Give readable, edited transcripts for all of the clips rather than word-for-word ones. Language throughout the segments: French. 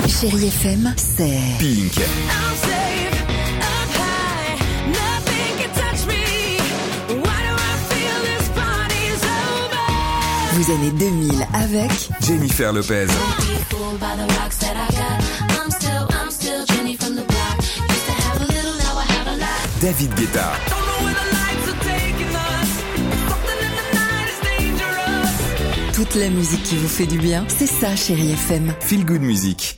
Chérie FM, c'est Pink. vous années 2000 avec Jennifer Lopez. David Guetta. toute la musique qui vous fait du bien. C'est ça, Chérie FM. Feel Good Music.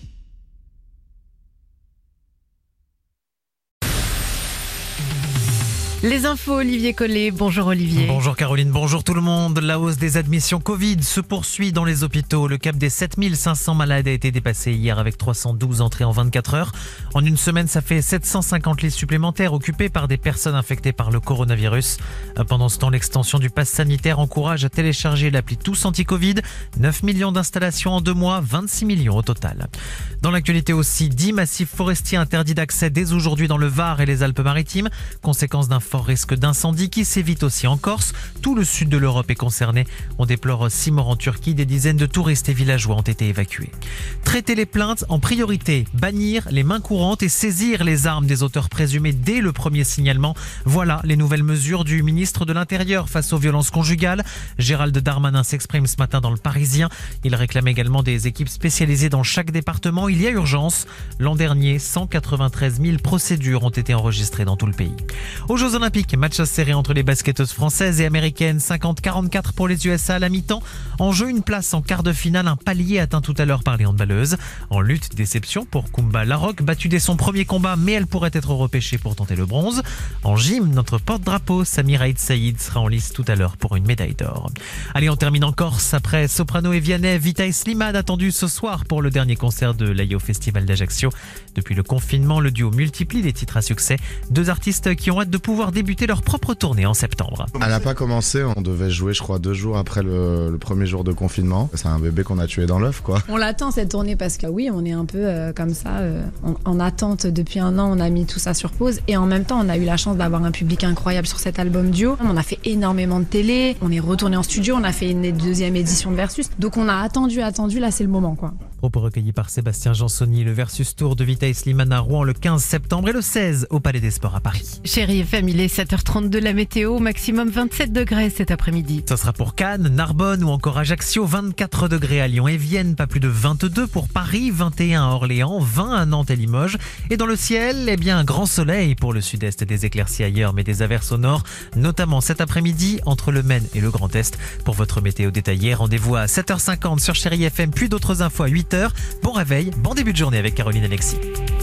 Les infos, Olivier Collet. Bonjour Olivier. Bonjour Caroline, bonjour tout le monde. La hausse des admissions Covid se poursuit dans les hôpitaux. Le cap des 7500 malades a été dépassé hier avec 312 entrées en 24 heures. En une semaine, ça fait 750 lits supplémentaires occupés par des personnes infectées par le coronavirus. Pendant ce temps, l'extension du pass sanitaire encourage à télécharger l'appli Tous Anti-Covid. 9 millions d'installations en 2 mois, 26 millions au total. Dans l'actualité aussi, 10 massifs forestiers interdits d'accès dès aujourd'hui dans le Var et les Alpes-Maritimes. Conséquence d'un fort risque d'incendie qui s'évite aussi en Corse. Tout le sud de l'Europe est concerné. On déplore 6 morts en Turquie. Des dizaines de touristes et villageois ont été évacués. Traiter les plaintes en priorité, bannir les mains courantes et saisir les armes des auteurs présumés dès le premier signalement. Voilà les nouvelles mesures du ministre de l'Intérieur face aux violences conjugales. Gérald Darmanin s'exprime ce matin dans le Parisien. Il réclame également des équipes spécialisées dans chaque département. Il y a urgence. L'an dernier, 193 000 procédures ont été enregistrées dans tout le pays. Aux Jeux Olympiques, match serré entre les basketteuses françaises et américaines, 50-44 pour les USA à la mi-temps. En jeu, une place en quart de finale, un palier atteint tout à l'heure par les handballeuses. En lutte, déception pour Kumba Larocque, battue dès son premier combat, mais elle pourrait être repêchée pour tenter le bronze. En gym, notre porte-drapeau, Samir Aït Saïd, sera en lice tout à l'heure pour une médaille d'or. Allez, on termine en Corse. Après Soprano et Vianney, Vita et Slimane attendus ce soir pour le dernier concert de l'AIO Festival d'Ajaccio. Depuis le confinement, le duo multiplie les titres à succès. 2 artistes qui ont hâte de pouvoir débuter leur propre tournée en septembre. Elle n'a pas commencé, on devait jouer je crois 2 jours après le premier jour de confinement. C'est un bébé qu'on a tué dans l'œuf quoi. On l'attend cette tournée parce que oui, on est un peu comme ça, en attente depuis 1 an, on a mis tout ça sur pause et en même temps on a eu la chance d'avoir un public incroyable sur cet album duo. On a fait énormément de télé, on est retourné en studio, on a fait une 2e édition de Versus, donc on a attendu, là c'est le moment quoi. Propos recueillis par Sébastien Jansoni, le Versus Tour de Vita et Slimane à Rouen le 15 septembre et le 16 au Palais des Sports à Paris. Chérie FM, il est 7h32, la météo, maximum 27 degrés cet après-midi. Ça sera pour Cannes, Narbonne ou encore Ajaccio, 24 degrés à Lyon et Vienne, pas plus de 22 pour Paris, 21 à Orléans, 20 à Nantes et Limoges. Et dans le ciel, un grand soleil pour le sud-est, des éclaircies ailleurs mais des averses au nord, notamment cet après-midi entre le Maine et le Grand Est. Pour votre météo détaillée, rendez-vous à 7h50 sur Chérie FM, puis d'autres infos à 8h. Bon réveil, bon début de journée avec Caroline Alexis.